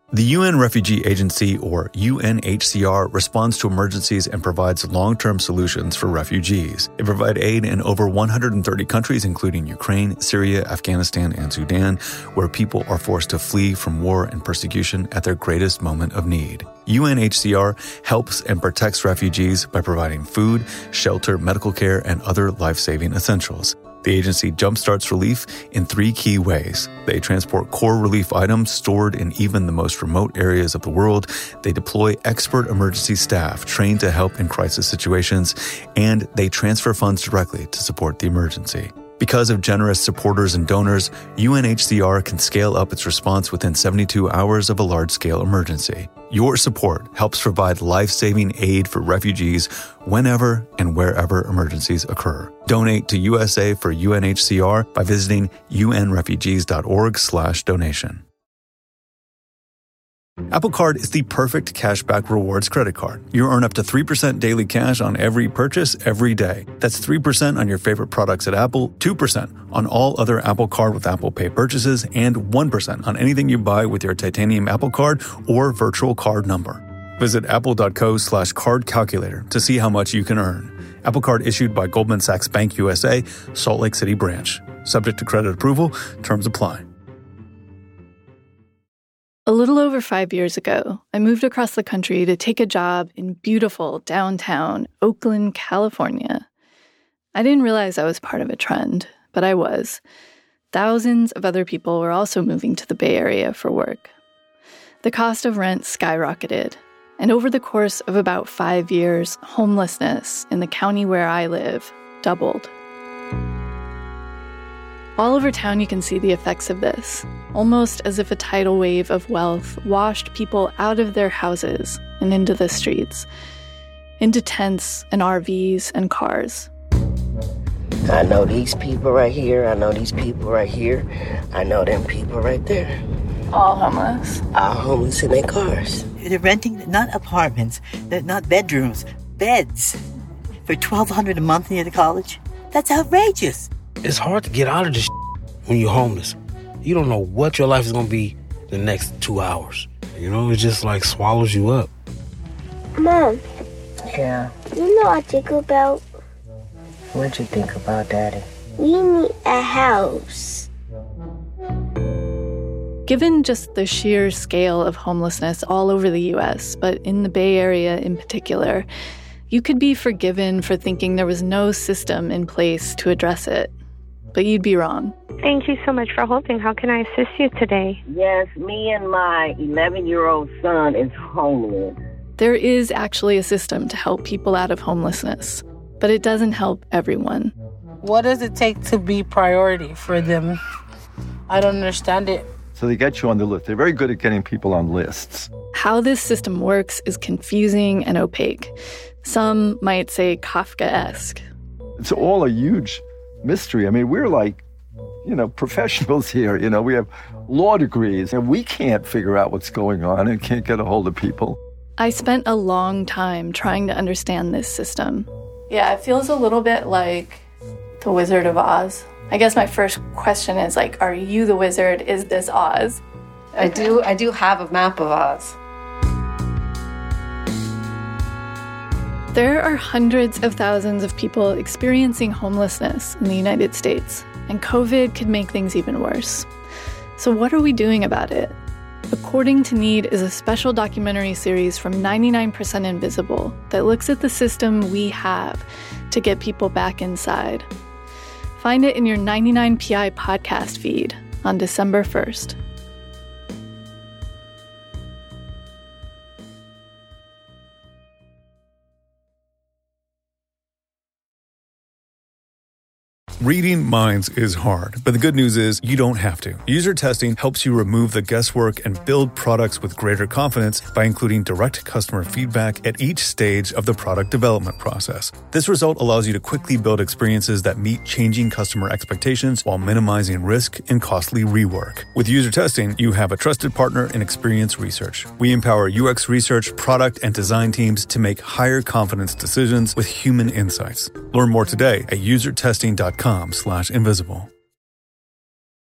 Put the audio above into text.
The UN Refugee Agency, or UNHCR, responds to emergencies and provides long-term solutions for refugees. They provide aid in over 130 countries, including Ukraine, Syria, Afghanistan, and Sudan, where people are forced to flee from war and persecution at their greatest moment of need. UNHCR helps and protects refugees by providing food, shelter, medical care, and other life-saving essentials. The agency jumpstarts relief in 3 key ways. They transport core relief items stored in even the most remote areas of the world. They deploy expert emergency staff trained to help in crisis situations. And they transfer funds directly to support the emergency. Because of generous supporters and donors, UNHCR can scale up its response within 72 hours of a large-scale emergency. Your support helps provide life-saving aid for refugees whenever and wherever emergencies occur. Donate to USA for UNHCR by visiting unrefugees.org/donation. Apple Card is the perfect cashback rewards credit card. You earn up to 3% daily cash on every purchase every day. That's 3% on your favorite products at Apple, 2% on all other Apple Card with Apple Pay purchases, and 1% on anything you buy with your titanium Apple Card or virtual card number. Visit apple.co/card calculator to see how much you can earn. Apple Card issued by Goldman Sachs Bank USA, Salt Lake City branch. Subject to credit approval. Terms apply. A little over 5 years ago, I moved across the country to take a job in beautiful downtown Oakland, California. I didn't realize I was part of a trend, but I was. Thousands of other people were also moving to the Bay Area for work. The cost of rent skyrocketed, and over the course of about 5 years, homelessness in the county where I live doubled. All over town, you can see the effects of this, almost as if a tidal wave of wealth washed people out of their houses and into the streets, into tents and RVs and cars. I know these people right here. I know these people right here. I know them people right there. All homeless. All homeless in their cars. They're renting not apartments, they're not bedrooms, beds for $1,200 a month near the college. That's outrageous. It's hard to get out of this when you're homeless. You don't know what your life is going to be the next 2 hours. You know, it just like swallows you up. Mom. Yeah. You know what I think about? What'd you think about, Daddy? We need a house. Given just the sheer scale of homelessness all over the U.S., but in the Bay Area in particular, you could be forgiven for thinking there was no system in place to address it. But you'd be wrong. Thank you so much for holding. How can I assist you today? Yes, me and my 11-year-old son is homeless. There is actually a system to help people out of homelessness, but it doesn't help everyone. What does it take to be priority for them? I don't understand it. So they get you on the list. They're very good at getting people on lists. How this system works is confusing and opaque. Some might say Kafkaesque. It's all a huge mystery. I mean, we're like, professionals here. We have law degrees, and we can't figure out what's going on and can't get a hold of people. I spent a long time trying to understand this system. Yeah, it feels a little bit like The Wizard of Oz. I guess my first question is are you the wizard? Is this Oz? I do have a map of Oz. There are hundreds of thousands of people experiencing homelessness in the United States, and COVID could make things even worse. So what are we doing about it? According to Need is a special documentary series from 99% Invisible that looks at the system we have to get people back inside. Find it in your 99PI podcast feed on December 1st. Reading minds is hard, but the good news is you don't have to. User testing helps you remove the guesswork and build products with greater confidence by including direct customer feedback at each stage of the product development process. This result allows you to quickly build experiences that meet changing customer expectations while minimizing risk and costly rework. With user testing, you have a trusted partner in Experience Research. We empower UX research, product, and design teams to make higher confidence decisions with human insights. Learn more today at usertesting.com/invisible.